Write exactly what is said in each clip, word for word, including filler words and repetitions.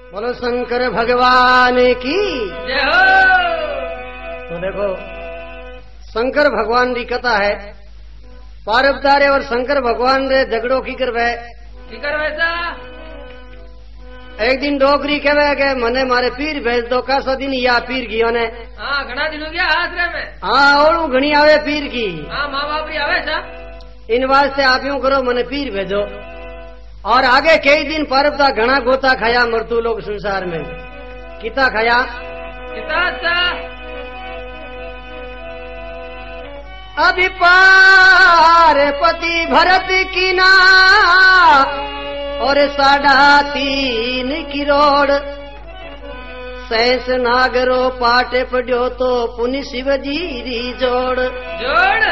बोलो शंकर भगवान की जय हो। तो देखो शंकर भगवान की कथा है। पार्वतारे और शंकर भगवान रे झगड़ो की करवे की करवे सा? एक दिन डोकरी कहवे के मने मारे पीर भेज दो। कासा दिन या पीर की ने हाँ घना दिन हो गया आश्रय में। हाँ ओळू घणी आवे पीर की। हाँ माँ बाप री आवे सा। इन वास्ते आप यूं करो मने पीर भेजो। और आगे कई दिन पार्वता घना गोता खाया मृत्यु लोग संसार में। किता खाया? किता सा? अभी पार्वती भरत की ना और साढ़ा तीन किरोड़ सैस नागरो पाटे पढ़ो तो पुनि शिवजीरी जोड़ जोड़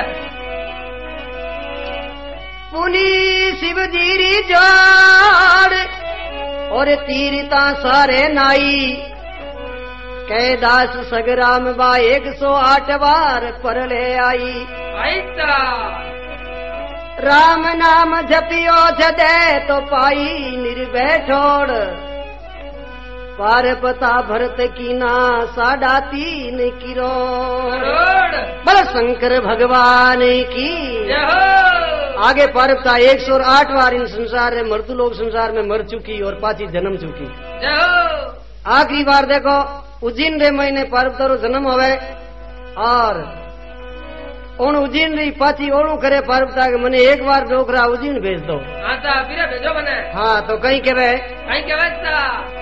पुनि शिवजीरी जोड़ और तीरता सारे नाई कैदास सगराम बा एक सौ आठ बार पर ले आई। आईता राम नाम जपियो जदे तो पाई निर्भय ठोड़ पारपता भरत की ना साढ़ा तीन किरोड़। बल शंकर भगवान की जय हो। आगे पारपता एक सौ आठ बार इन संसार में मृत्यु लोग संसार में मर चुकी और पाची जन्म चुकी। जय हो। आखिरी बार देखो उज्जैन रे महीने पार्वतारो जन्म होवे और उन उज्जैन री पाची ओणु करे पार्वता के मने एक बार डोकरा उज्जैन भेज दो। हाँ ता फिर भेजो मने। हाँ तो कहीं केवे कहीं केवे सा?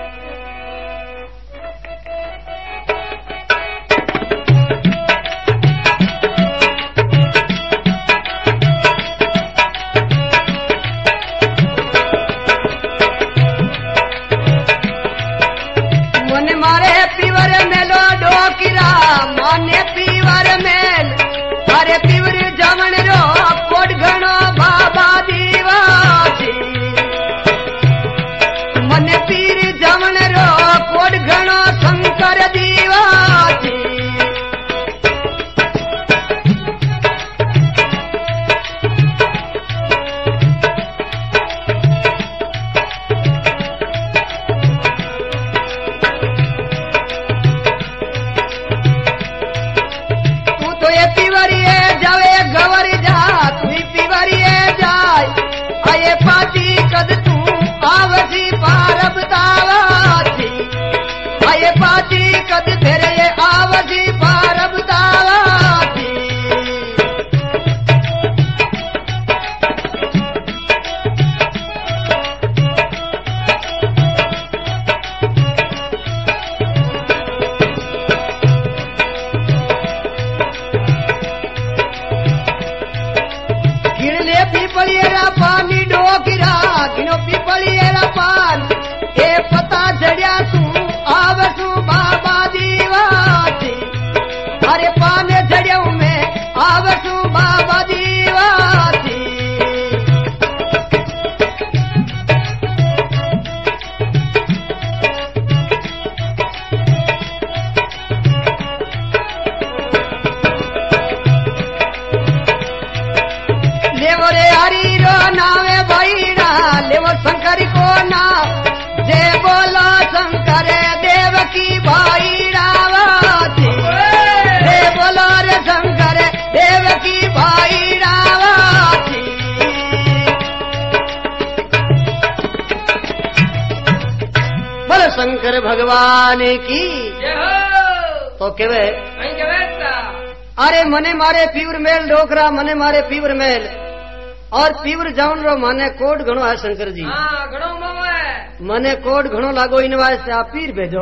मन मारे पीवर मेलो डोकिरा माने पीवर मेल अरे पीवर जमन रो कोट घणो बाबा दीवासी मन पीर जमन रो कोट घणो शंकर दीवासी। कद तू आवसी पारबतावासी आये पाची कद तेरे ये आवसी पारबतावासी। गिरले पीपलिया पानी डोकिरा गिनो पीपलिया पान ए पता जड़िया तू आवसू बाबा दीवासी अरे पान जड़िया में आवसू बाबा दीवासी। लेवो रे हरी रो नावे भाईड़ा लेवो शंकर को ना जय बोला शंकर देव की भाईड़ावासी जय बोला रे शंकर देव की भाईड़ावासी। बोलो शंकर भगवान की जय हो। तो केवे कहीं केवे सा? अरे मने मारे पीवर मेल डोकरा मने मारे पीवर मेल और पीवर जाऊन रो माने कोट घणो है शंकर जी। हाँ घणो मोह है। मने कोट घणो लागो इन वास्ते आप पीर भेजो।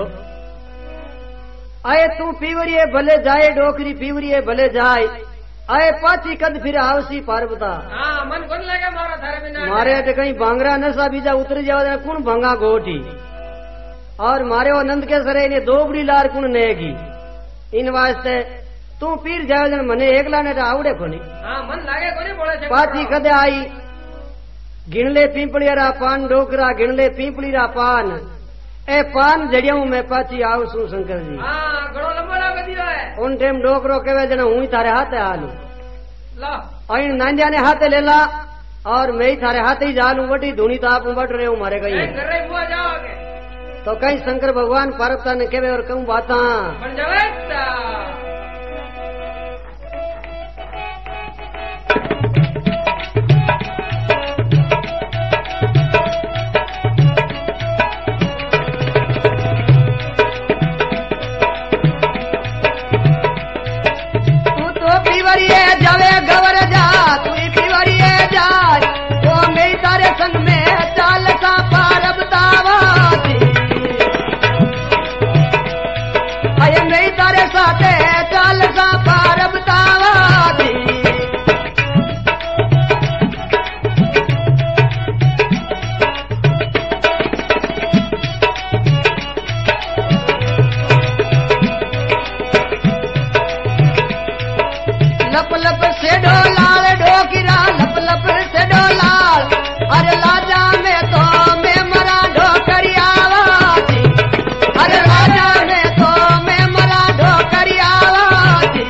आए तू पीवरिये भले जाए डोकरी पीवरिये भले जाए आए पाची कद फिर आवसी पार्वता। हाँ मन कौन लगे मारा थारे बिना? मारे अटे कहीं भांगरा नशा बीजा उतर जावे कुण भंगा गोटी और मारे वो नंद के सरे ने दोबड़ी लार कुण नेगी। इन वास्ते तू पीर जावे मने एकला ने आवड़े कोनी। हाँ मन लागे कोनी बोले छे। पाची कदे आई गिणले पीपलिया पान डोकरा गिणले पीपलीरा पान ए पान जड़ियाऊ में पाची आवसू शंकर जी। हाँ घणो लंबो लागे दियो है। उन टेम डोकरो केवे जने हुई थारे हाथे आलू ला अण नांदिया ने हाथे लेला और मैं ही थारे हाथे ही जालू वटी धुनी तो आप बट रहे हूँ मारे कहीं घर रे बुआ जाओगे। तो कहीं शंकर भगवान पार्वता ने कहवे और कहूं बाता बन जावे ता जावे गवर जा तू पिवरिए जा वो मेरी तारे संग में चाल सा पार बतावा अये मेरी तारे साथे चाल सा पार बतावा लप लप से डोलाल डोकिरा लप लप से डोलाल अरे लाजा में तो मैं मरा डोकरियावाती अरे लाजा में तो मैं मरा डोकरियावाती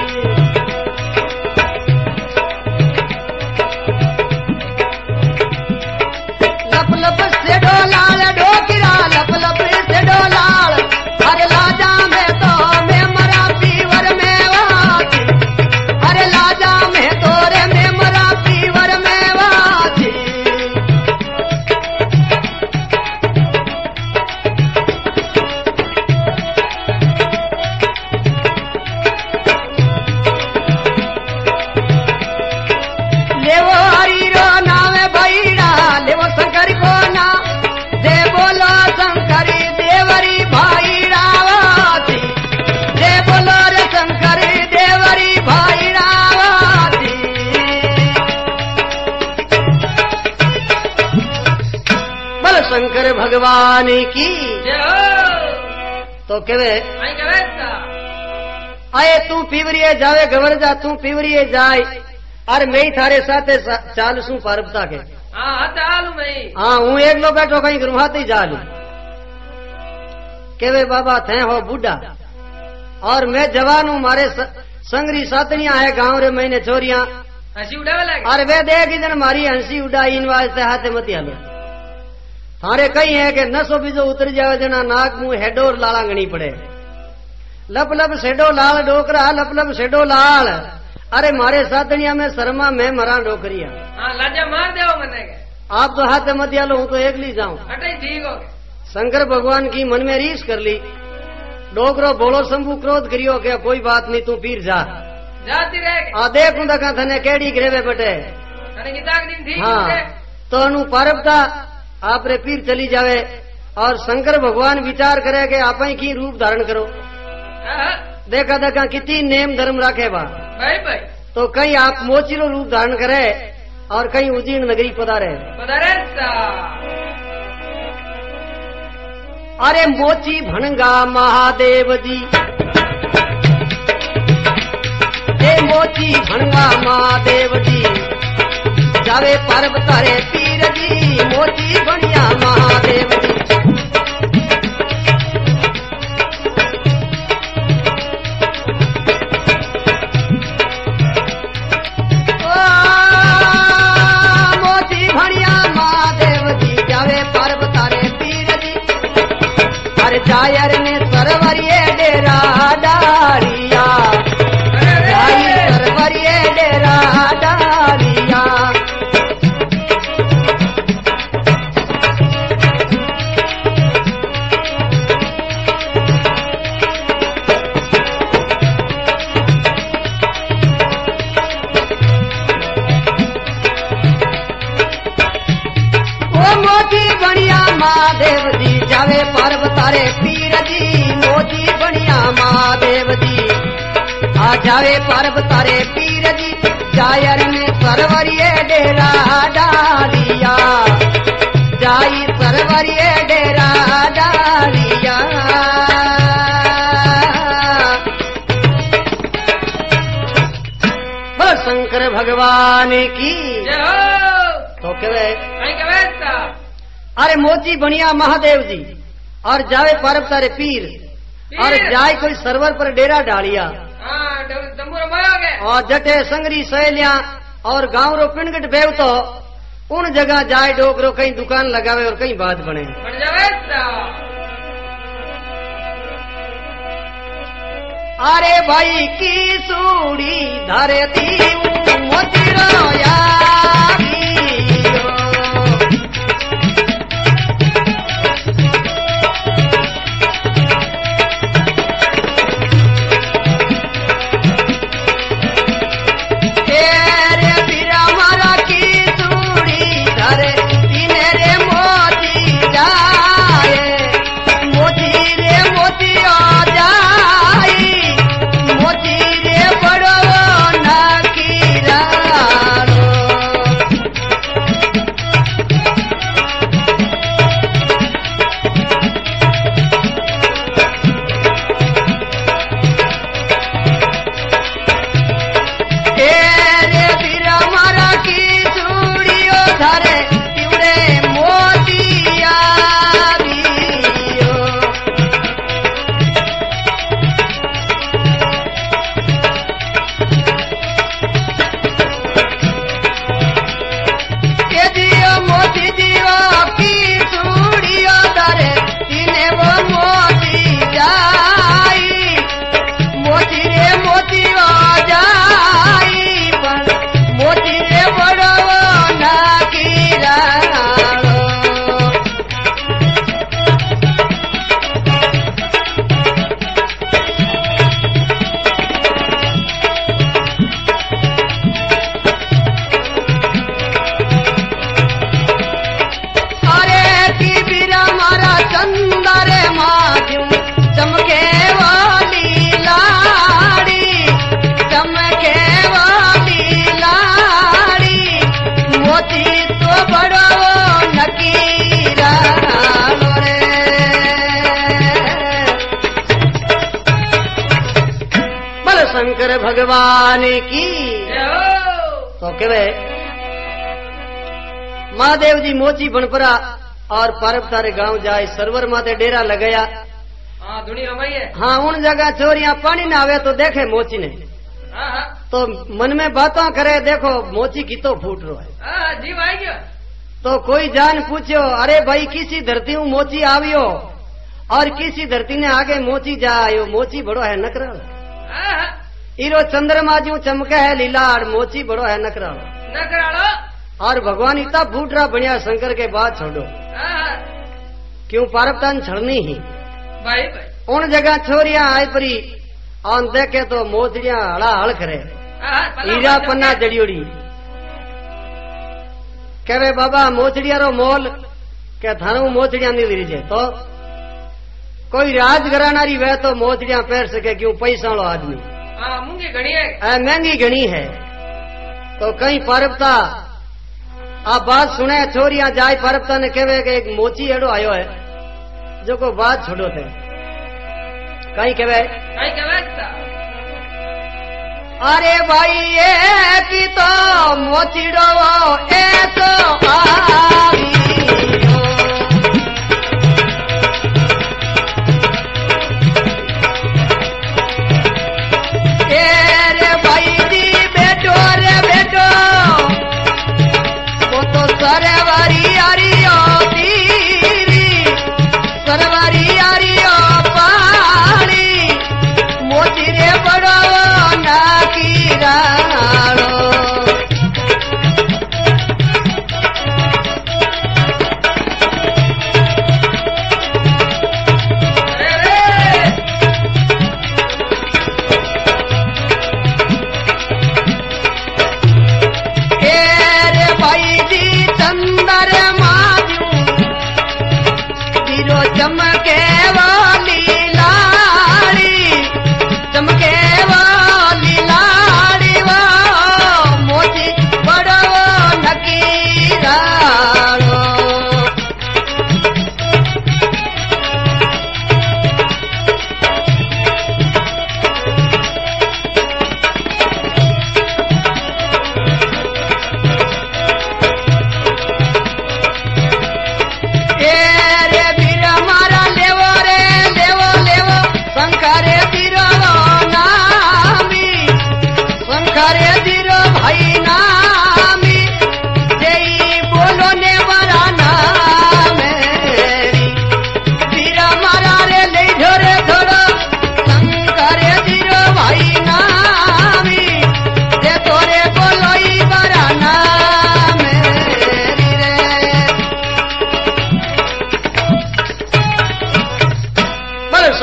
लप लप से डोलाल डोकिरा लप लप से डोलाल अरे लाजा में तो मैं मरा पीवर में वाती अरे लाजा में तोरे में मरा पीवर में वाती लेवो हरी रो नावे भैरा लेवो शंकर को ना दे बोलो शंकरी देवरी भाई रावाती दे बोलो रे शंकरी देवरी भाई रावाती बोल शंकर भगवान की जय हो तो कहवे आई कवे ता आए तू पीवरिए जावे गवर जा तू पीवरिए जाए अरे मैं थारे साथे सा, चाल सू पार्वता के हां हत आलू मैं हाँ हूँ एक लो बैठो कहीं गुरुहाती जालू केवे बाबा थे हो बूढ़ा और मैं जवान हूँ मारे स, संगरी सातनिया है गांव रे मैंने छोरिया हंसी उड़ावे लगे और वे देख जन मारी हंसी उड़ाई इन वास्ते हाथे मत आलो थारे कई है कि नसो बीजो उतर जावे जना नाक मुंह हेडोर लाला गणी पड़े लप लप सेडो लाल डोकरा लप लप सेडो लाल अरे मारे सातनिया में शर्मा मैं मरा डोकरिया हां लाजा मार देओ मने के आप तो हाथ मत आलो हूँ तो एक ली जाऊं अटे ठीक हो गए शंकर भगवान की मन में रीस कर ली डोकरो बोलो शंभु क्रोध करियो क्या कोई बात नहीं तू पीर जा जाती रह आ देखूं दका थने केड़ी ग्रेवे बटे अने गीताक दिन ठीक हाँ है तो अनु पारबता आपरे पीर चली जावे और शंकर भगवान विचार करे कि आप ही की रूप धारण करो हां देखा देखा कितनी नेम धर्म राखे बा भाई भाई तो कहीं आप मोचीलो रूप धारण करे और कहीं उजीर्ण नगरी पधारे पधारे ता अरे मोची भणगा महादेव जी ए मोची भणगा महादेव जी जावे पार्वता रे पीर जी मोची भणिया महादेव जी ओ, मोची भणिया महादेव जी जावे पार्वता रे पीर जी अरे जायर ने सरवरिये डेरा डारिया जाई सरवरिये डेरा डारिया ओ मोती बढ़िया महादेव जी जावे पार्वता रे पीर जी मोती बढ़िया महादेव जी आ जावे पार्वता रे पीर जी जायर में सरवरिये डेरा डालिया जाई सरवरिये डेरा डालिया बस शंकर भगवान की जय हो तो कहे आई कवे ता अरे मोती बढ़िया महादेव जी और जावे पार्वता रे पीर और जाए कोई सरवर पर डेरा डालिया हां दम्बुर मायोगे और जटे संगरी सहेलिया और गांव रो पिंडगट बेव तो उन जगह जाए डोकरो कहीं दुकान लगावे और कहीं बात बने बन जावे ता अरे भाई की सूड़ी धरती मोतिरो यागियो तेरे बिरा मारा की सूड़ी धरती मेरे मोती जाए मोती रे मोती आ जाई मोती रे बड़ो नकीरा तेरे बिरा मारा की चूड़ियो धरे तिवड़े मोतिया दियो के दियो मोती दियो की चूड़ियो धरे तिने वो मोती जाई मोती रे मोती आ जाई पर मोती रे बड़ो नकीरा अरे की बिरा मारा चंदरे माध्यम चमके वाली लाड़ी चमके वाली लाड़ी मोती तो बड़ो नकीरा रे बल शंकर भगवान की जय हो तो केवे महादेव जी मोची बनपरा और पारब तारे गांव जाए सरवर माते डेरा लगाया हाँ धुनी रमाई है हाँ उन जगह चोरियां पानी ना आवे तो देखे मोची ने हाँ हाँ तो मन में बातें करे देखो मोची की तो फूट रो है हाँ जीव आई गयो तो कोई जान पूछो अरे भाई किसी धरती हूँ मोची आवियो और किसी धरती ने आगे मोची जा आयो मोची बड़ो है नकराल हाँ हाँ इरो चंद्रमा जी चमके है लीलाड़ मोची बड़ो है नकराल न करालो और भगवान इतना फूट रहा बढ़िया शंकर के बाद छोड़ो हाँ हाँ क्यों पारबतान छड़नी ही भाई भाई उन जगह छोरियां आई परी और देखे तो मोचड़ियां हड़ा हड़ करे हाँ हाँ पल्ला हीरा पल्ला पन्ना जड़ियोड़ी कहे बाबा मोचड़िया रो मोल के थारू मोचड़िया नहीं ली जे तो कोई राज घरानारी वह तो मोचड़िया पैर सके क्यों पैसा वालो आदमी हाँ मूंगी घड़ी है आ, महंगी घनी है तो कहीं पारबता आ बात सुने छोरियां जाय पारबता ने कहे कि एक मोची एड़ो आयो है जो को बात छोड़ो थे कहीं कहे कहीं के व्यवस्था अरे भाई ये की तो मोचीड़ो ऐसो आवी रे भाई जी बेटो रे बेटो वो तो सरवारी आरियो तीरी सरवारी आरियो पानी मोती रे बड़ो नकीरा चमके वाली लाड़ी चमके वाली लाड़ी वो मोती बड़ो नकीरा रे बीरा मारा लेवो रे लेवो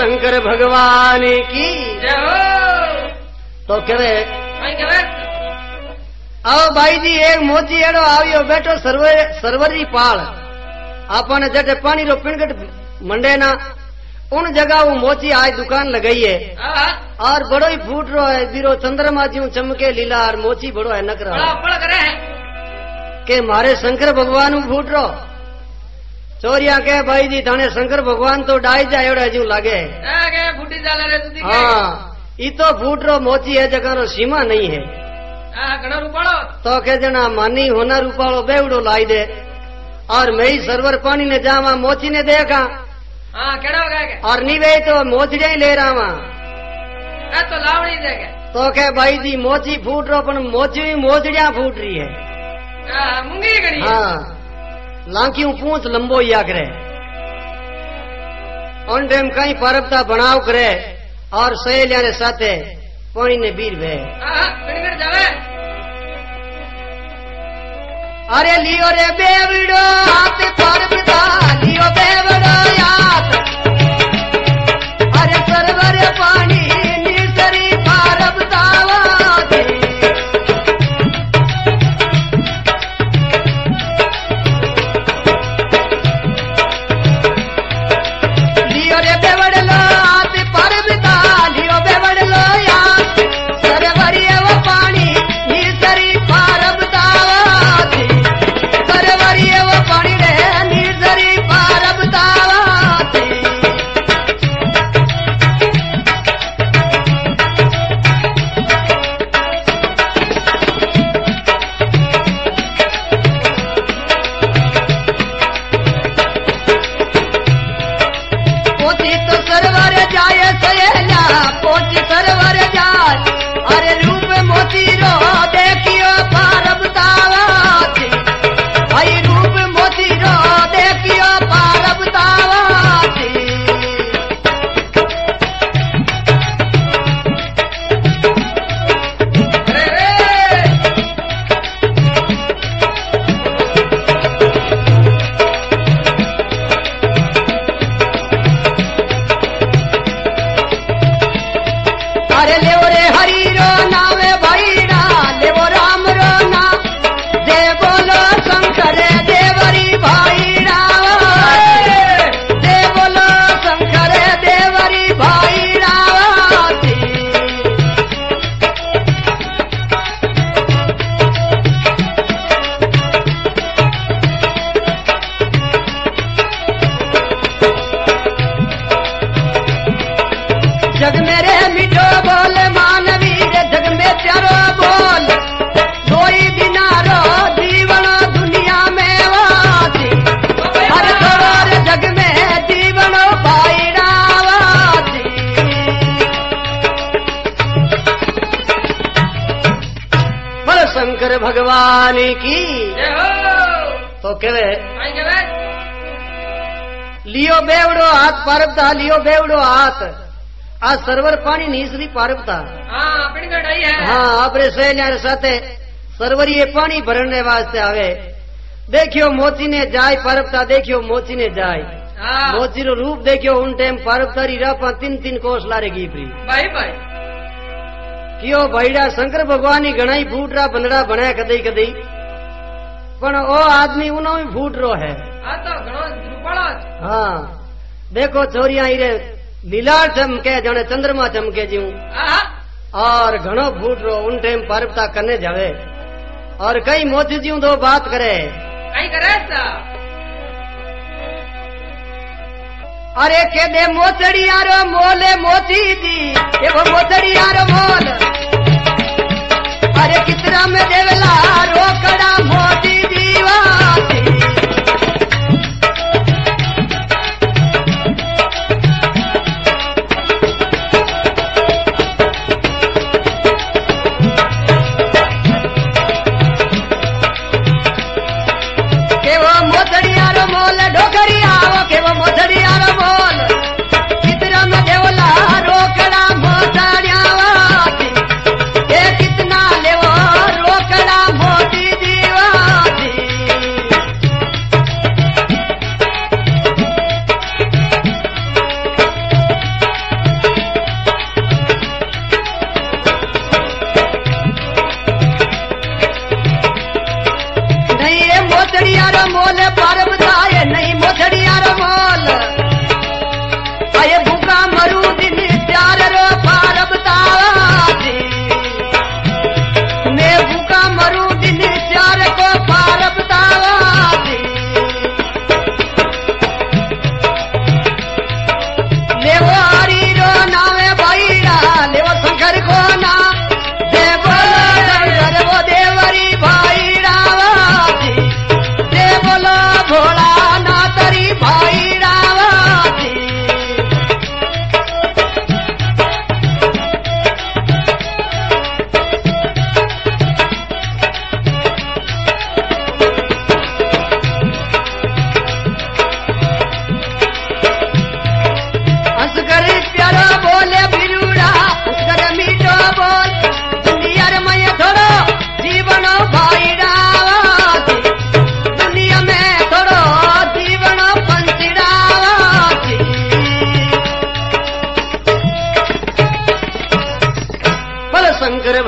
शंकर भगवान की जय हो तो कहे कहीं कहे आओ भाई जी एक मोची एड़ो आवियो बैठो सरवर सरवरी पाल आपने जटे पानी रो पिणगट मंडे ना उन जगह वो मोची आज दुकान लगाई है हाँ और बड़ो ही फूट रो है बीरो चंद्रमा जी चमके लीला और मोची बड़ो है नकरा बड़ा पड़ करे है के मारे शंकर भगवान फूट रो चोरिया के भाई जी थाने शंकर भगवान तो डाई जाए एवढा जू लागे आगे फूटी जाला रे तुदी के हाँ ई तो फूट रो मोची है जगह रो सीमा नहीं है हां घणो रूपाळो तो के जना मानी होना रूपालो बेवड़ो लाई दे और मैं ही सरवर पानी ने जावा मोची ने देखा हां केड़ा गए के और नीवे तो मोचड़िया ही ले रहा वहां आ तो लावड़ी दे के तो के भाई जी मोची फूट रो पण मोची मोचड़िया फूट रही है हां मुंगी घणी हाँ लांकी पूछ लंबो या करे ऑन टाइम कहीं परबता बनाव करे और सहेलिया ने साथे पानी ने बीर बे हां कणगड़ जावे अरे लियो रे बेवड़ो हाथ परबता लियो बेवड़ो याद अरे सरवर पानी निसरी परबतावा लियो रे बेवड़ो हाथ परबता लियो बेवड़ो याद सरवरी वो पानी निसरी परबतावा सरवरी वो पानी रे निसरी परबतावा पोची तो सरवर जाए सहेला पोची सरवर जाए अरे रूप मोती रो देखियो पारबतावा भाई रूप मोती रो देखियो पारबतावा अरे रे अरे लेवो रे हरि रो नावे भाईड़ा लेवो राम रो नाम दे बोलो शंकर देवरी भाईड़ा दे बोलो शंकर देवरी भाईड़ा जग मेरे मिठो बोल मानवी रे जग में प्यारो बोल कोई दिनारो जीवन दुनिया में वासी हर तोर जग में जीवन भाईड़ा वासी बोल शंकर भगवान की जय हो तो कहे कहीं कहे लियो बेवड़ो हाथ पारबता लियो बेवड़ो हाथ आज सरवर पानी नीसरी पारबता हां पिणगड़ आई है हाँ आपरे सहेलिया साथे सरवरी ये पानी भरने वास्ते आवे देखियो मोची ने जाय पारबता देखियो मोची ने जाय हां मोची रो रूप देखियो उन टाइम पारबतारी रापा तीन तीन कोस लारे गीपरी भाई भाई कियो भाईड़ा शंकर भगवान ही घणा ही फूट रा बनड़ा बने कदई कदई पण ओ आदमी उनो ही फूट रो है आ तो घणो रूपाळो हाँ देखो छोरिया ही रे लीलार चमके जने चंद्रमा चमके जीव हां और घणो फूट रो उन टाइम पारबता करने जावे और कई मोची जीव दो बात करे कहीं करे सा अरे के दे मोचड़िया रो मोले मोची दी के वो मोचड़िया रो मोल अरे कितना में देवला रोकड़ा मोची दीवाती के वो मोचड़िया रो मोल डोकरिया वो के वो मोचड़िया रो मोल कितना में देवला रोकड़ा मोचड़िया वाती के कितना लेवो रोकड़ा मोती दीवाती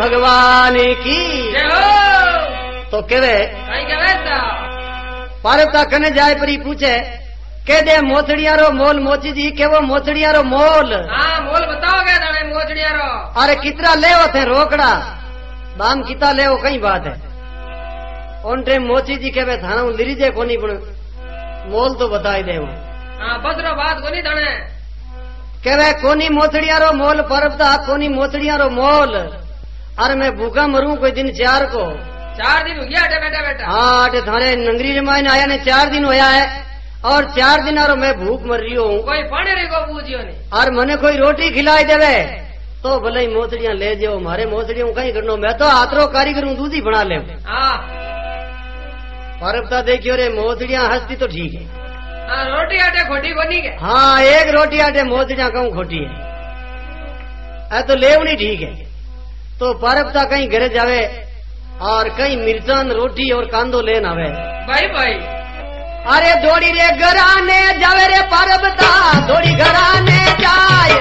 भगवान की। जय हो। तो केवे कहीं के वैसा पार्वता कने जाए परी पूछे के दे मोचड़िया रो मोल मोची जी के वो मोचड़िया रो मोल। हाँ मोल बताओगे दाने मोचड़िया रो। अरे कितना ले थे रोकड़ा दाम किता ले कई बात है उन टाइम मोची जी के थाना लिरीजे कोनी पण मोल तो बताई दे। हाँ बस रो बात कोनी दाने के कोनी मोचड़िया रो मोल परबता कोनी मोचड़िया रो मोल। अरे मैं भूखा मरूं कोई दिन चार को चार दिन हो गया अटे बेटा बेटा। हाँ अटे थाने नंगरी जमाइन आया ने चार दिन होया है और चार दिन और मैं भूख मर रही हूँ। कोई पानी रे को पूछियो नहीं और मने कोई रोटी खिलाई देवे तो भले ही मोचड़ियां ले जाओ मारे मोचड़ियों कहीं करनो मैं तो हाथरों कारीगर हूँ दूधी बना ले। हाँ परबता देखियो रे मोचड़ियां हंसती तो ठीक है। हाँ रोटी आटे खोटी कोनी के। हाँ एक रोटी आटे मोचड़ियां कहूँ खोटी है ऐ तो लेवनी ठीक है। तो परबता कहीं घर जावे और कहीं मिर्चान रोटी और कांदो लेन आवे। भाई भाई अरे दौड़ी रे घराने जावे रे परबता दौड़ी घराने जाए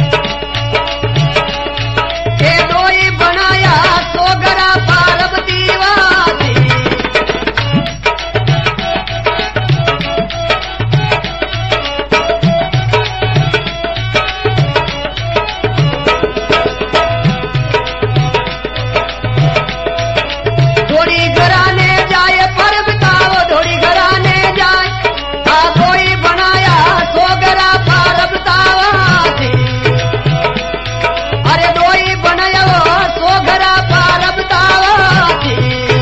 के दोई बनाया सोगरा पार्वती वादी। दौड़ी घराने जाए परबता वो दौड़ी घराने जाए आ दोई बनाया सोगरा पार्वता वादी। अरे दोई बनाया वो सोगरा पार्वता वादी।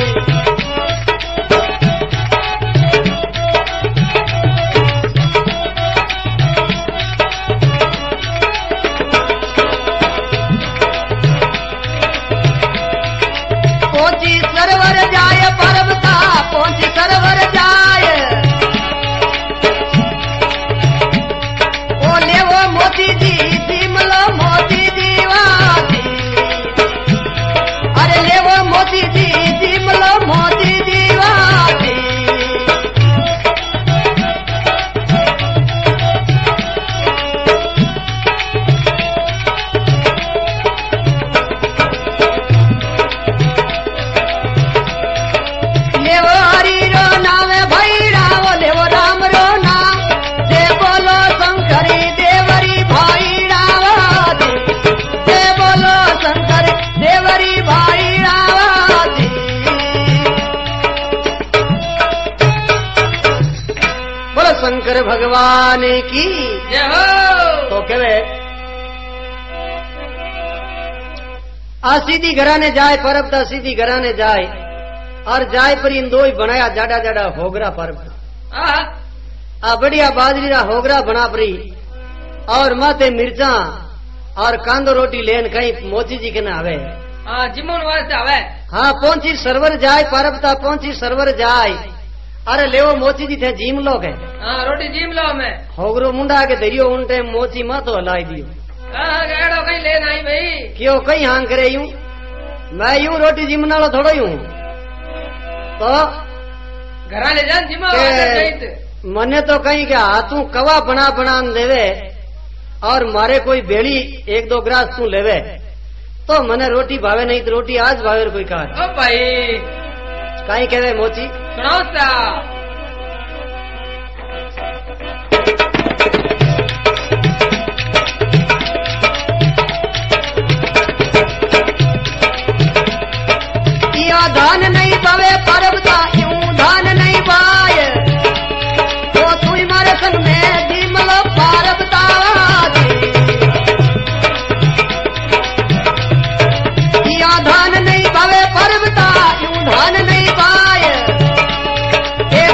पहुंची सरवर जाए परबता पहुंची सरवर जाए ओ ले वो मोती जी सिमलो मोती दीवाती। अरे ले वो मोती जी सिमलो मोती दीवाती। ले वो हरि रो नाम भैरा वो ले वो राम रो नाम दे बोलो शंकरी देवरी भाई रावादी। दे बोलो शंकर देवरी भाई रावादी। बोलो शंकर भगवान की। जय हो। तो केवे आ सीधी घराने जाए परबता सीधी घराने जाए और जाए पर इन दो ही बनाया जाडा जाडा होगरा परबता। हाँ आ बढ़िया बाजरी रा होगरा बना परी और माथे मिर्चा और कांदो रोटी लेन कहीं मोची जी के न आवे। हाँ जिमोन वास्ते आवे। हाँ पहुंची सरवर जाए परबता पहुंची सरवर जाए। अरे लेवो मोची जी थे जीम लोग है हाँ रोटी जीम लो मैं। होगरो मुंडा के दरियो उन टाइम मोची मातो हलाई दियो। हाँ गेड़ो कहीं लेन आई भाई। क्यों कहीं हांग करे यूं मैं यूं रोटी जीम नालो थोड़ो यूं तो घरा ले जान जिमा के वास्ते मने तो कहीं क्या हाथू कवा बना बना देवे और मारे कोई बेड़ी एक दो ग्रास तू लेवे तो मने रोटी भावे नहीं तो रोटी आज भावे कोई कार। ओ भाई कहीं कहवे मोची सुनाओ सा। या धान नहीं पावे परबता यूं धान नहीं पाए तो तू मारे संग में जिमलो परबता। या धान नहीं पावे परबता यूं धान नहीं पाए ए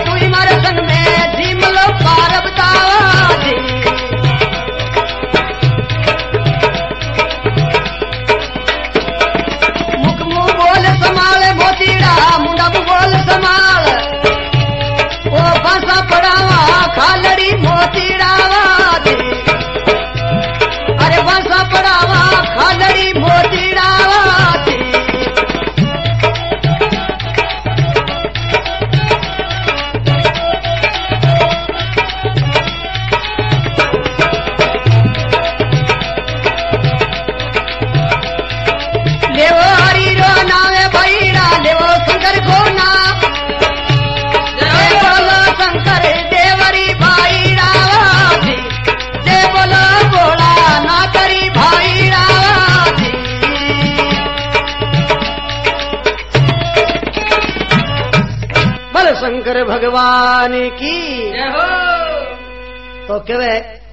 शंकर भगवान की जय हो। तो कहे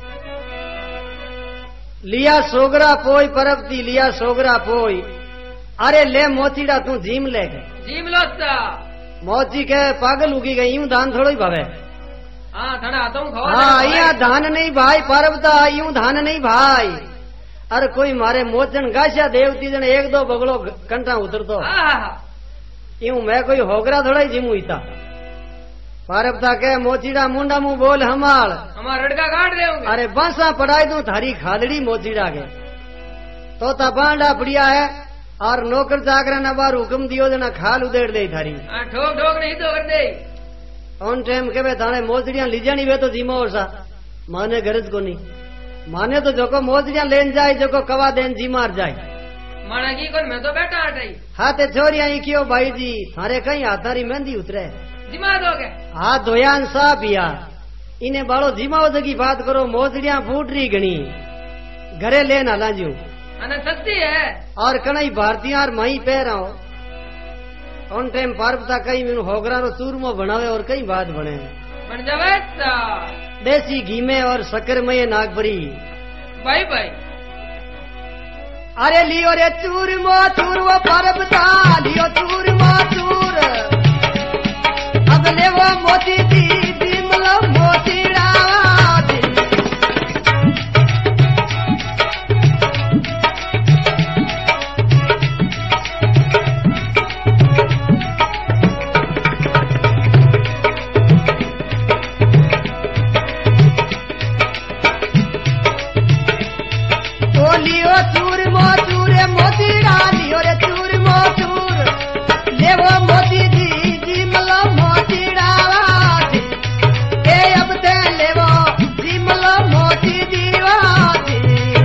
लिया सोगरा पोई परबती लिया सोगरा पोई अरे ले मोतीड़ा तू जीम ले गए जीम लो ता मोची के पागल उगी गई यूं धान थोड़ो ही भावे हाँ थोड़ा हाथों खवा हाँ यहाँ धान नहीं भाई परबता यूं धान नहीं भाई अरे कोई मारे मोचन गाशा देवती जन एक दो बगड़ो कंटा उतर तो यूं मैं कोई होगरा थोड़ा ही जिमू इता पारबता के मोचीड़ा मुंडा मुंह बोल हमाल हमारा रड़का काट रहे होंगे अरे बांसा पढ़ाई तू थारी खादड़ी मोचीड़ा के तो ता बांडा पड़िया है और नौकर चाकरा ना बार हुक्म दियो जना खाल उदेड़ दे थारी ठोक ठोक नहीं तो कर दे ऑन टाइम के थाने मोचड़िया लीजानी वे तो जीमो और सा माने गरज को नहीं माने तो जोको मोचड़िया लेन जाए जोको कवा देन जी मार जाए माना की कौन मैं तो बैठा हटाई हाथे छोरिया ही क्यों भाई जी थारे कहीं हाथारी मेहंदी उतरे जिमा दोगे हाथ धोयान सा पिया इन्हें बाड़ो जिमाओ जगी बात करो मोचड़िया फूट रही घनी घरे लेन हला जू अने सस्ती है और कई भारतीय और मई पैर आओ ऑन टाइम पार्वता कई मीनू होगरा रो चूरमो बनावे और कई बात बने बन जावे देसी घी में और शक्कर में नागपुरी भाई भाई अरे लियो रे चूरमो चूर वो पार्वता लियो चूरमो चूर अब ले वो मोती दी दी मतलब मोतीड़ा लियो चूर मो चूरे मोतीड़ा लियो रे चूर मो चूर ले वो मोती दी जी मलो मोतीड़ा ए अब ते ले वो जी मलो मोती दीवाती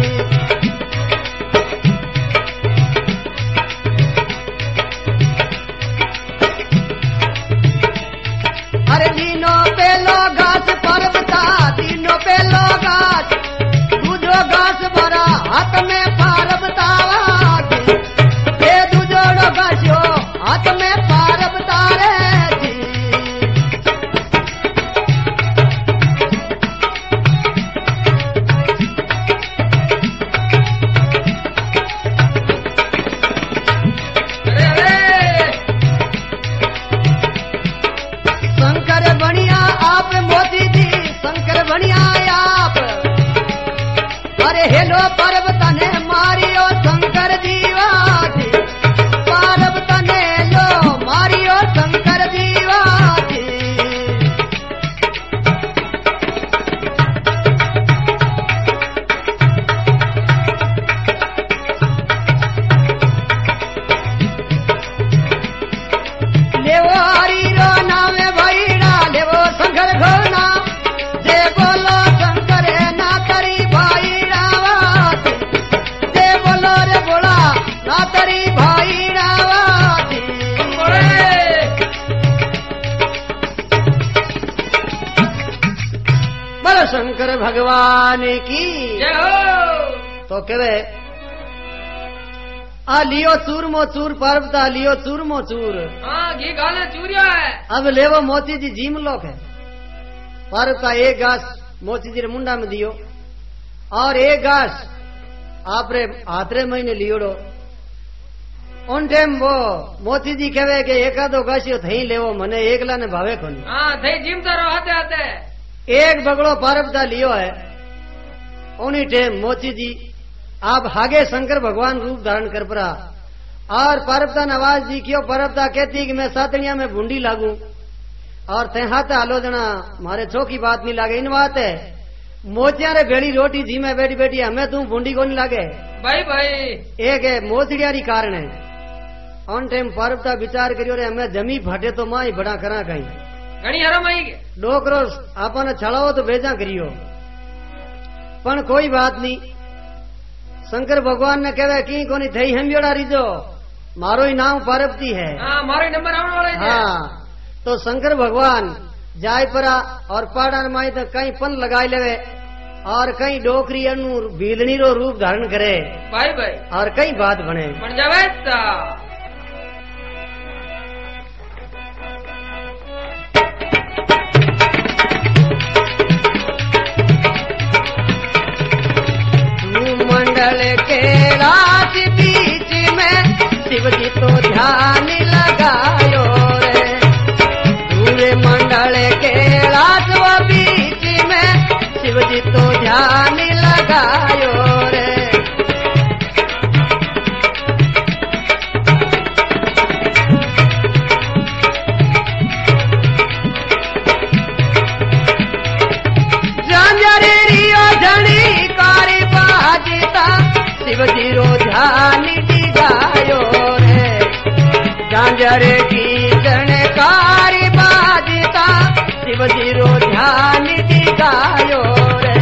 अरे तीनों पे लो घास परबता तीनों पे लो घास दूजो घास भरा हाथ में पारबता ये दूजोड़ो घासियो हाथ में पारबता रे शंकर बढ़िया आप मोती जी शंकर बढ़िया आप अरे हेलो पार्वता ने मारियो शंकर दीवाती पार्वता ने लो मारियो शंकर दीवाती लेवो हरी रो नामे भैरा लेवो शंकर घोना जे बोलो शंकर है ना करी भाई तरी भाई रावाती बोलो शंकर भगवान की जय हो। तो कहे आ लियो चूरमो चूर पार्वता लियो चूरमो चूर हाँ घी गाले चूरिया है अब लेवो मोती जी जीम लोक है पार्वता एक घास मोती जी रे मुंडा में दियो और एक घास आप रे आतरे महीने लियोड़ो उन टाइम वो मोती जी कहे कि एकादो घासियो थई लेवो मने एकला ने भावे कोनी हाँ थई जिमता रहो आते आते एक बगड़ो पारबता लियो है उन्हीं टाइम मोती जी आप हागे शंकर भगवान रूप धारण कर परा और पारबता ने आवाज दी क्यों पारबता कहती कि मैं सातनिया में बूंदी लागू और ते हाथ हालो जना मारे चौकी बात नहीं लागे इन बात है मोतिया रे भेड़ी रोटी जी में बैठी बैठी हमें तू बूंदी को नहीं लागे भाई भाई एक है मोचड़िया री कारण है ऑन टाइम पारबता विचार करियो रे हमें जमी फटे तो माई बड़ा करा कहीं घणी हरम आई के डोकरो आपने छड़ाओ तो बेजा करियो पण कोई बात नहीं शंकर भगवान ने कहे की कोनी थई हमियोड़ा रीजो मारो ही नाम पार्वती है हाँ मारो ही नंबर आने वाला है हाँ तो शंकर भगवान जाय परा और पाड़ा माई तो कहीं पन लगाई लेवे और कहीं डोकरी अनु बीलनी रो रूप धारण करे भाई भाई और कई बात बने बन जावे ता ध्यान लगायो रे पूरे मंडल के लाजो बीच में शिव जी तो ध्यान लगायो रे शिव जी रो ध्यान दिगायो रे झांझर की जनकारी बाजता शिव जी रो ध्यान दिगायो रे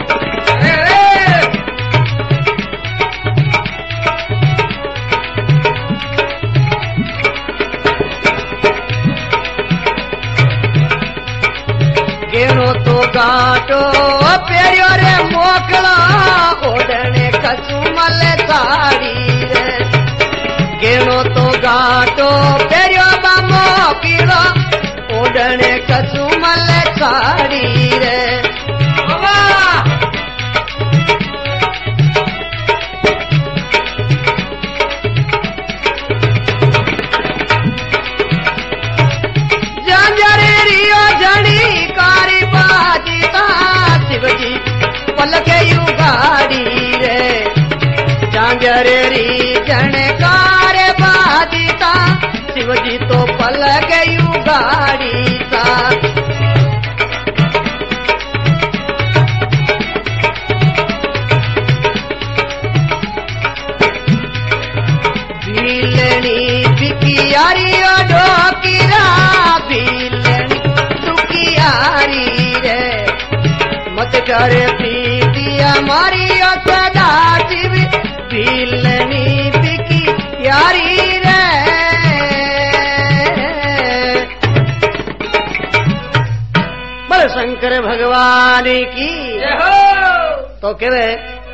गेनो तो गाटो पेरियो रे मोकला ओढ़ने कसुमल साड़ी रे गेनो तो गाटो पेरियो बामो कीड़ो ओढ़ने कसुमल साड़ी रे पलके यू गाड़ी रे झांझरेरी जनकार बाजिता शिव जी तो पलके यू गाड़ी सा भीलनी बिकियारी डोकीरा भीलनी दुखियारी रे मत करे प्रीतिया मारी सदा शिव भीलनी बिकी यारी रे बल शंकर भगवान की तो केवे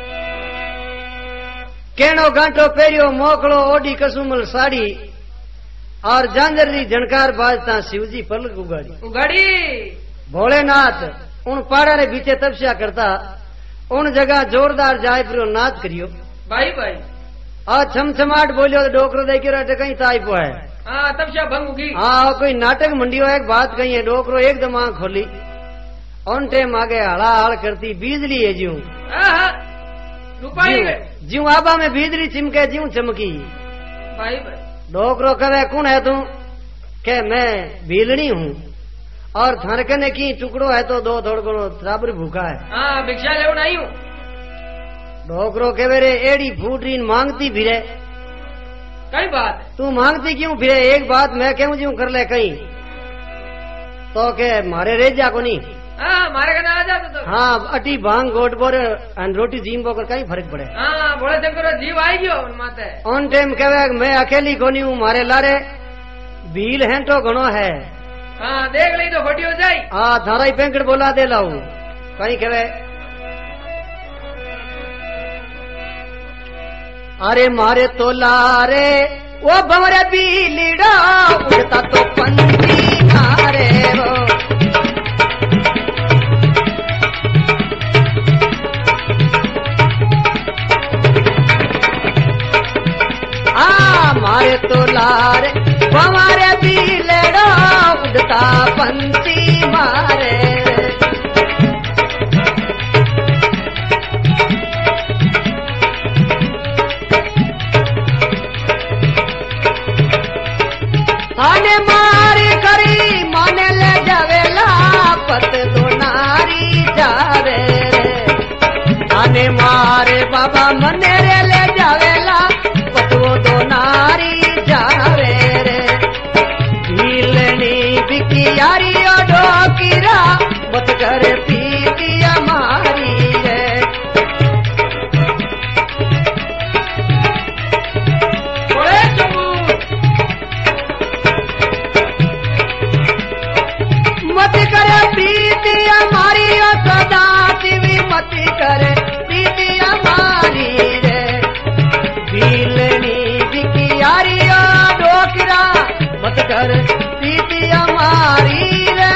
केनो घंटो पेरियो मोकलो ओडी कसुमल साड़ी और झांझरी झणकार बाजता शिवजी पलक उगाड़ी उगाड़ी भोलेनाथ उन पहाड़ा रे बीचे तपस्या करता उन जगह जोरदार जाय फिर नाच करियो भाई भाई आ छमछमाट बोलियो तो डोकरो देखियो कहीं ताई पो है हाँ तपस्या भंग होगी हाँ कोई नाटक मंडियो एक बात कही है डोकरो एकदम आंख खोली उन टेम आगे हड़ा हड़ करती बिजली है ज्यू ज्यू आबा में बिजली चिमके ज्यू चमकी भाई भाई डोकरो कहे कौन है तू के मैं भीलनी हूँ और थरकने की टुकड़ो है तो दो थोड़ को बराबर भूखा है हाँ भिक्षा ले नहीं हूँ डोकरो के मेरे एड़ी फूटरी मांगती फिरे कई बात तू मांगती क्यों फिरे एक बात मैं क्यों ज्यूं कर ले कहीं तो के मारे रह जा को नहीं हाँ मारे का ना आ जाता तो हाँ अटी भांग गोट बोर रोटी जीम बोकर कहीं फर्क पड़े हाँ बोले शंकर जीव आई गयो माते ऑन टाइम कहे मैं अकेली कोनी हूँ मारे लारे भील है तो घणो है हाँ देख ली तो खोटी हो जाए हाँ थारा ही पेंकड़ बोला दे लाऊ कहीं कहे अरे मारे तो लारे वो भंवरे बीलीड़ा उड़ता तो पंछी मारे वो हाँ मारे तो लारे भंवरे बीलीड़ा उड़ता पंछी मारे आने मारी करी माने ले जावेला पत दो नारी जावे रे आने मारे बाबा मने रे ले जावेला पत वो दो नारी जावे रे भीलनी बिकियारी और डोकीरा मत करे पीतिया मारी रे मत करे प्रीति हमारी सदा शिवी मत करे प्रीति हमारी रे भीलनी बिकियारी डोकरा मत कर प्रीति हमारी रे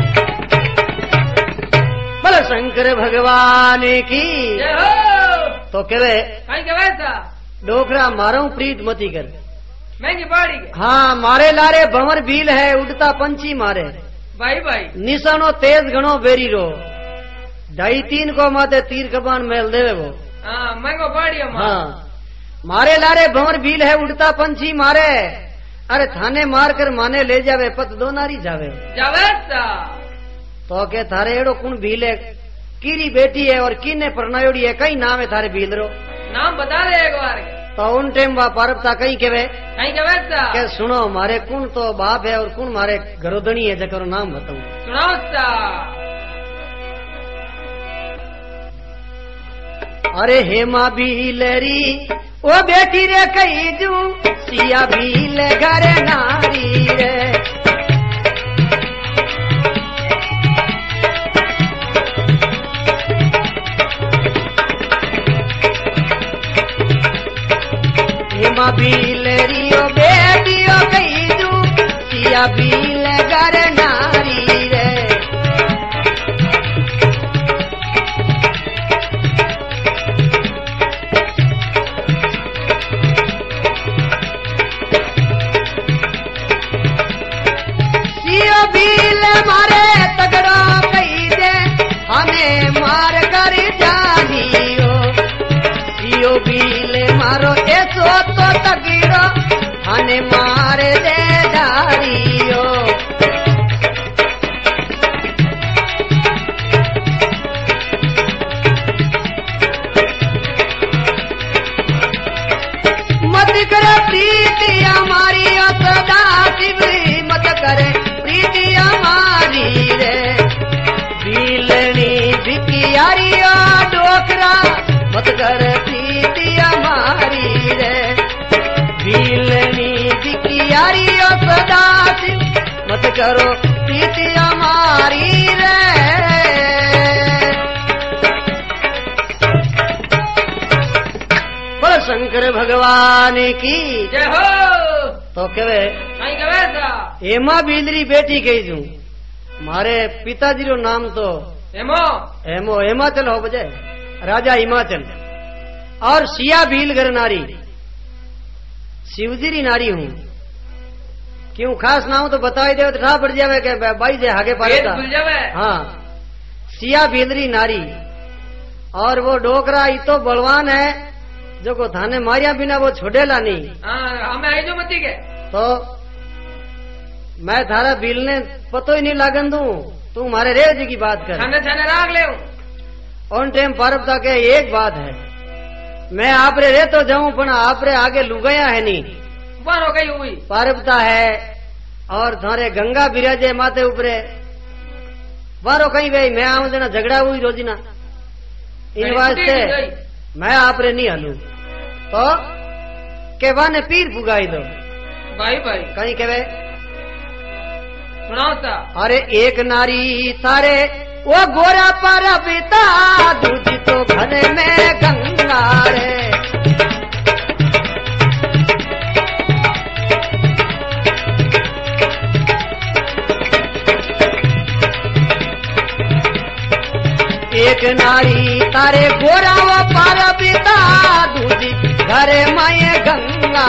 बल शंकर भगवान की तो कहे कहीं कहे सा डोकरा मारो प्रीत मती कर महंगी पहाड़ी के हाँ मारे लारे भंवर भील है उड़ता पंछी मारे भाई भाई निशानो तेज घणो बेरी रो ढाई तीन को माते तीर कबान मेल देवे वो हाँ महंगो पहाड़ी है हाँ मारे लारे भंवर भील है उड़ता पंछी मारे अरे थाने मार कर माने ले जावे पत दो नारी जावे जावे सा तो के थारे एड़ो कुण भील है कीरी बेटी है और किने परनायोड़ी है कई नाम है थारे भील रो नाम बता दे एक बार तो उन टाइम वा पारबता कहीं केवे कहीं कहे सा के सुनो मारे कुण तो बाप है और कुण मारे घरोधनी है जकरो नाम बताऊं सुनाओ सा अरे हेमा भीलरी ओ बेटी रे कही जू सिया भील घर नारी रे हेमा भीलरी ओ बेटी ओ कही जू सिया भील घर नारी रे भील मारे तगड़ो कही दे हमें मार कर जानियो सियो भील मारो ऐसो तो तगड़ो हमें मार दे डारियो मत करे प्रीति हमारी सदा शिवरी मत करे प्रीति हमारी रे भीलनी भिकियारिया डोकरा मत कर प्रीति हमारी रे भीलनी भिकियारिया सदा मत करो प्रीति हमारी रे बोल शंकर भगवान की जय हो तो कहे कहीं कहे सा हेमा भीलरी बेटी कही जू मारे पिताजी रो नाम तो हेमो हेमो हिमाचल हो बजे राजा हिमाचल और सिया भील घर नारी शिवजी री नारी हूँ क्यों खास नाम तो बता ही दे तो ठा पड़ जावे के बाई जे आगे पारे भूल जावे हाँ सिया भीलरी नारी और वो डोकरा इतो बलवान है जो को थाने मारिया बिना वो छोड़ेला नहीं हाँ हमें आई जो मती के तो मैं थारा बिल ने पतो ही नहीं लागन दू तू मारे रेव जी की बात कर छाने छाने राग ले ऑन टाइम पारबता के एक बात है मैं आपरे रे तो जाऊं पण आपरे आगे लुगाया है नहीं बारो गई हुई पारबता है और थारे गंगा बिराजे माथे ऊपरे बारो कहीं गई मैं आऊं जना झगड़ा हुई रोजीना इन वास्ते मैं आपरे नहीं हलू तो के वाने पीर पुगाई दो भाई भाई कहीं के वे सुनाओ सा अरे एक नारी तारे वो गोरा पर पिता दूजी तो घर में गंगा रे एक नारी तारे गोरा वो पर पिता दूजी घर में गंगा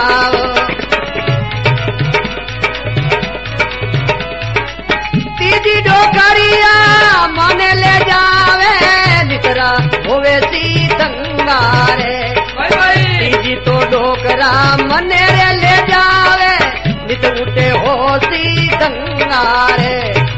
तीजी डोकरिया माने ले जावे निकरा होवे सी दंगा रे तीजी तो डोकरा मने रे ले जावे नित उठे हो सी दंगा रे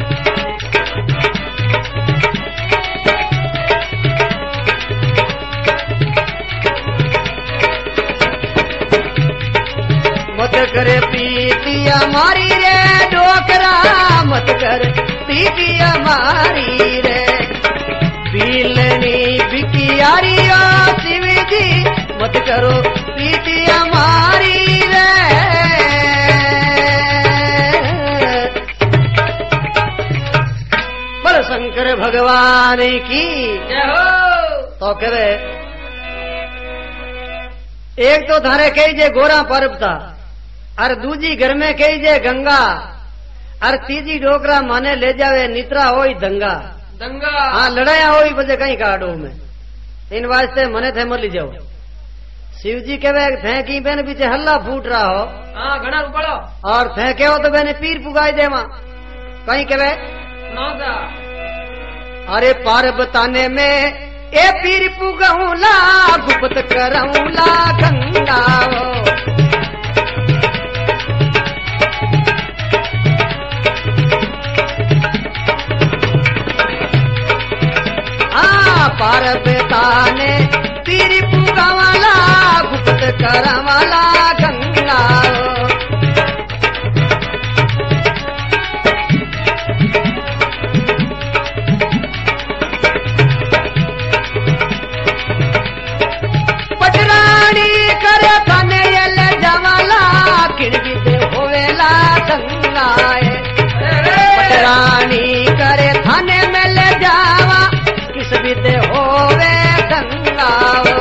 मत करे पीतिया मारी रे डोकरा मत कर पीतिया मारी रे भीलनी बिकियारी शिव जी मत करो पीतिया मारी रे बोल शंकर भगवान की जय हो तो करे एक तो थारे कही जे गोरा परबता और दूजी घर में कही जे गंगा और तीजी डोकरा माने ले जावे नित्रा होई दंगा दंगा हाँ लड़ाया होई बजे कहीं काटो में इन वास्ते मने थे मर ली जाओ। शिव जी कहे थे की बेन पीछे हल्ला फूट रहा हो हाँ घना रुपड़ो और थे के हो तो बेने पीर पुगाई देवा कहीं कहे नौसा अरे पार बताने में ए पीर पुगऊला गुप्त करऊला गंगा पार बताने पीर पुगवाला गुप्त करवाला गंगा पटरानी करे थाने ले जवाला किड़गी दे होवेला गंगा पटरानी करे थाने में ले जावा किस विदे होवे गंगा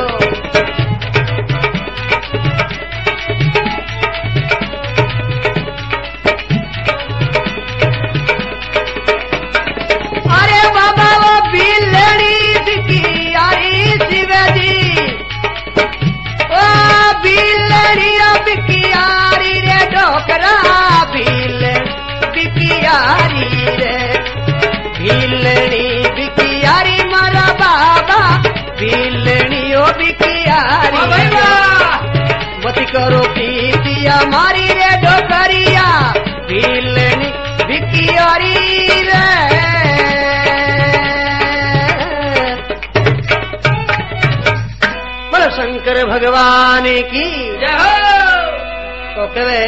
अरे बाबा वो बिलड़ी बिकी आई शिवजी ओ बिलड़ी बिकी आरी रे डोकरा बिल बिकी आरी रे बिलड़ी बिकी आरी मारा बाबा बिलड़ी ओ बिकियारी मत करो पीतिया मारी रे डोकरिया बिलड़ी बिकियारी रे बोल शंकर भगवान की जय हो। तो कहे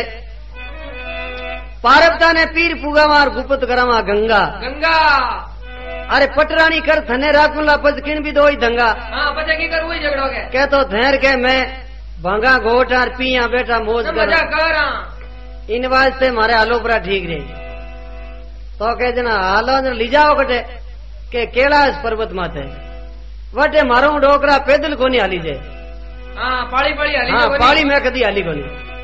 पारबता ने पीर पुगा मार गुप्त करामा गंगा गंगा अरे पटरानी कर थने राकुला पज किन भी दो ही दंगा हाँ बच्चे की कर वही झगड़ोगे कह तो ठहर के मैं भांगा घोट और पिया बेटा मौज कर मजा कर इन वास्ते मारे आलोपरा ठीक रही तो कह जना हालो ने ली जाओ कटे के कैलाश पर्वत माथे वटे मारो डोकरा पैदल कोनी हाली जाए हाँ पाली पाली हाली हाँ पाली में कदी हाली कोनी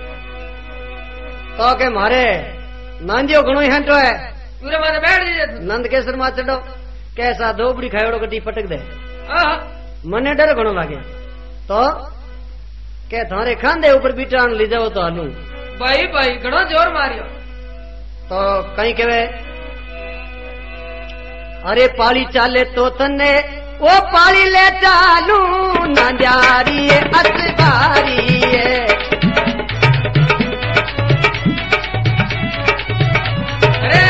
तो के मारे नांजियो घणो ही हंटो है पूरे माथे बैठ दीजिए नंद केसर मा चढ़ो कैसा दोबड़ी खायोड़ो कटी पटक दे हाँ मने डर घणो लागे तो के थारे खांदे ऊपर बीटान ली जाओ तो हालू भाई भाई घणो जोर मारियो तो कहीं कहे अरे पाली चाले तो तन्ने वो पाली ले चालू ना जारी है असबारी है अरे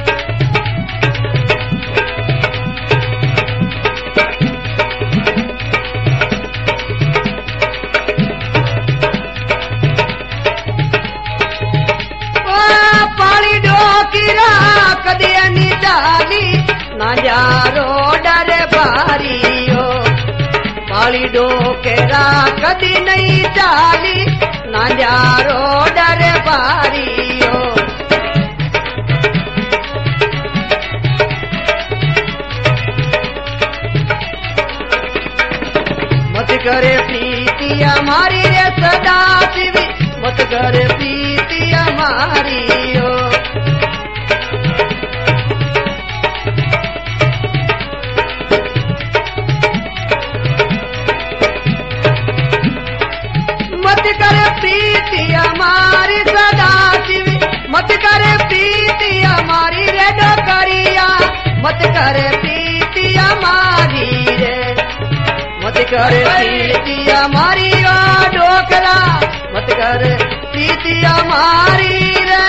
कदी नी डाली ना जारो डर बारियो पाली डोकेरा कदी नहीं डाली ना जारो डर बारियो मत करे प्रीति हमारी रे सदा शिवी मत करे प्रीति हमारी हो मत करे प्रीति हमारी सदा शिवी मत करे प्रीति हमारी रे डोकरिया मत करे प्रीति हमारी रे मत करे प्रीति हमारी ओ डोकरा मत करे प्रीति हमारी रे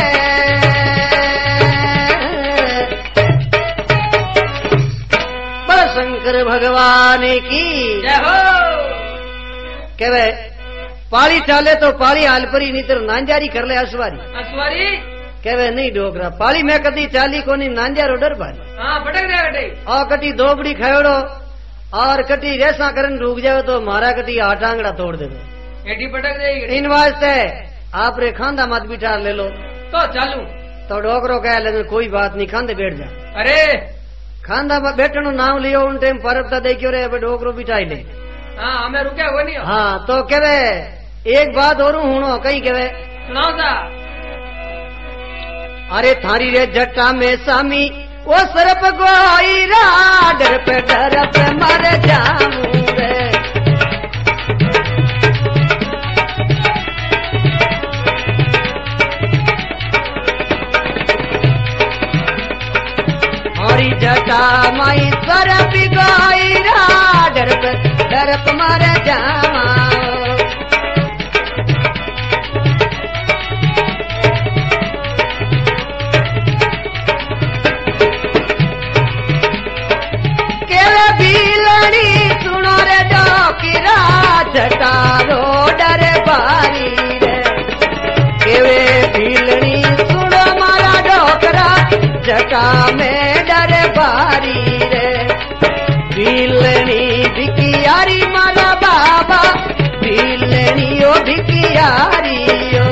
बड़ शंकर भगवान की जय हो। कहे पाली चाले तो पाली हाल परी नहीं तो नांजारी कर ले असवारी असवारी कहे नहीं डोकरा पाली में कदी चाली को नहीं नांजारो डर बारी हाँ पटक दे कटे और कटी दोबड़ी खायोड़ो और कटी रेसा करन रुक जाओ तो मारा कटी आटांगड़ा तोड़ देवे एटी पटक दे इन वास्ते आप रे खांदा मत बिठा ले लो तो चालू तो डोकरो कह ले कोई बात नहीं खांदे बैठ जा अरे खांदा में बैठनो नाम लियो उन टाइम परबता देखियो रे अब डोकरो बिठाई ले हाँ हमें रुके हो नहीं हो हाँ तो कहे एक बात और हूणो कहीं कहे सुनाओ सा अरे थारी रे जट्टा में सामी वो सरप गोईरा डर पे डर पे मर जाऊं माई सर बिगोईरा डरप डरप मर जावा केवे भीलनी सुनो रे डोकिरा जटारो डर बारी रे केवे भीलनी सुनो मारा डोकरा जटा में डर बारी रे भीलनी भिकियारी मारा बाबा भीलनी ओ भिकियारी ओ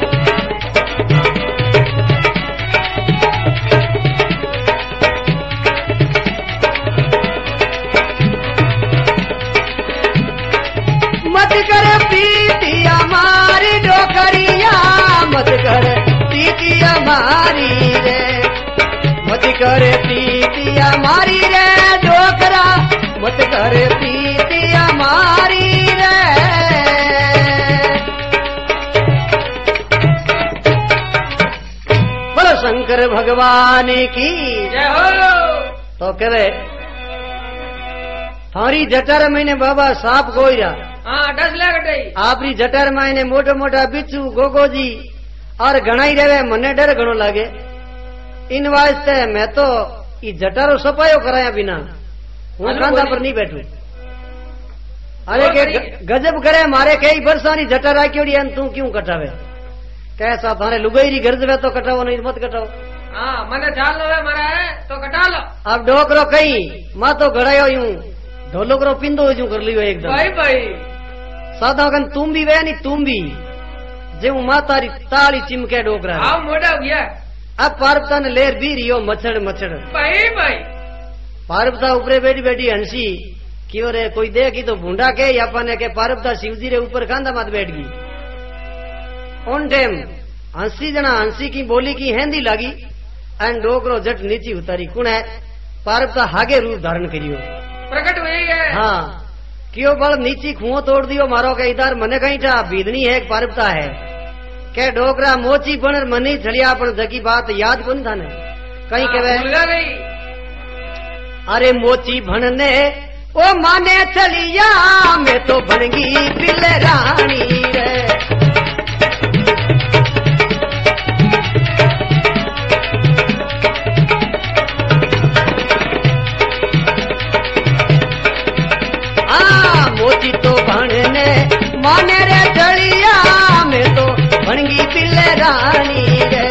मत कर पीतिया मारी डोकरिया मत कर पीतिया मारी रे मत कर पीतिया मारी रे डोकरा मत कर पीतिया मारी रे बोलो शंकर भगवान की जय हो। तो कहे थारी जटर महीने बाबा साप गोईरा हाँ दस लाख गई आपरी जटर महीने मोटा मोटा बिच्छू गोगोजी और घणाई रेवे मने डर घणो लागे इन वास्ते मैं तो ई जटारो सफायो कराया बिना हूँ कांधा पर नहीं बैठू अरे के गजब करे मारे कई बरसानी जटर राखी तू क्यों कटावे कैसा थारे लुगाईरी गर्ज तो कटाओ नहीं मत कटाओ हाँ मने चाल लो मारा है तो कटा लो अब डोकरो कई मां तो घड़ायो यूं ढोलकरो पिंदो यूं कर लियो एकदम भाई भाई सादा कन तुम भी वे नहीं तुम भी जे मां तारी ताली चिमके डोकरा हाँ मोटा हो गया अब पार्वता ने लेर भी रियो मच्छड़ मच्छड़ भाई भाई पार्वता ऊपरे बैठी बैठी हंसी क्यों रे कोई देखी तो भूडा के या पाने के पार्वता शिवजी रे ऊपर कांधा मत बैठ गई ऑन टाइम हंसी जना हंसी की बोली की हेंदी लागी एंड डोकरो जट नीची उतारी कुण है पार्वता हागे रूप धारण करियो प्रकट हुई है हाँ क्यों बल नीची खुओ तोड़ दियो मारो के इधर मने कहीं था बीदनी है पार्वता है के डोकरा मोची पण मनी छलिया पण जकी बात याद कोन था ने कहीं केवे गई अरे मोची भणने ओ माने चलिया मैं तो बनगी पिल रानी रे मोची तो भणने माने रे चलिया मैं तो बनगी पिल रानी रे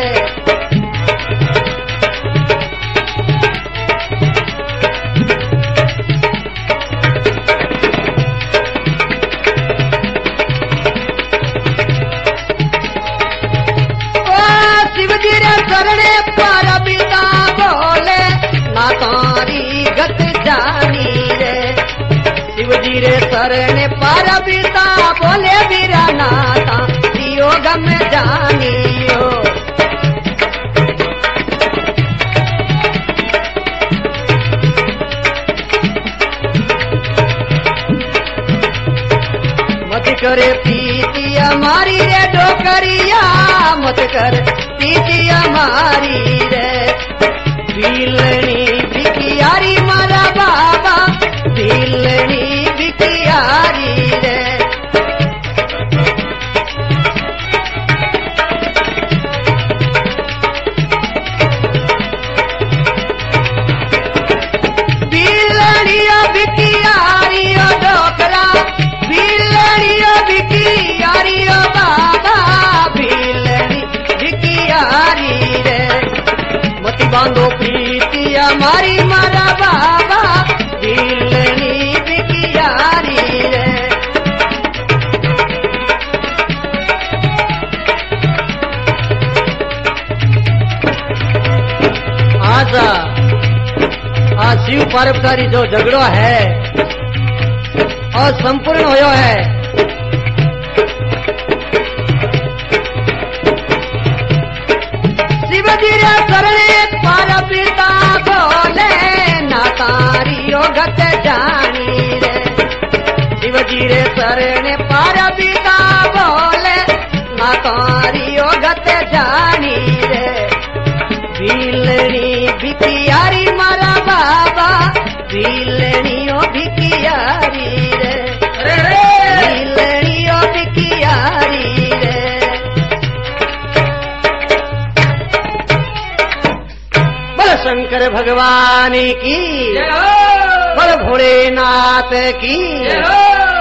शरणे पर पिता बोले ना तारी गत जानी रे शिवजी रे शरणे पर पिता बोले वीरा नाथा योग में जानियो मत करे पीतिया मारी रे डोकरिया मत कर पीतिया मारी रे भीलनी भिकियारी मारा बाबा भीलनी भिकियारी रे भीलनिया भिकियारी ओ डोकरा भीलनिया भिकियारी ओ बाबा भीलनी भिकियारी रे मत बांधो प्रीतिया मारी मारा बाबा भीलनी भिकियारी रे आजा आज शिव पार्वती जो झगड़ो है और संपूर्ण होयो है शिवजी रे शरणे पार्वता बोले ना तारी गत जानी रे शिवजी रे शरणे पार्वता बोले ना तारी गत जानी रे भीलनी भिकियारी मारा बाबा शंकर भगवान की जय हो बोल भोलेनाथ की जय हो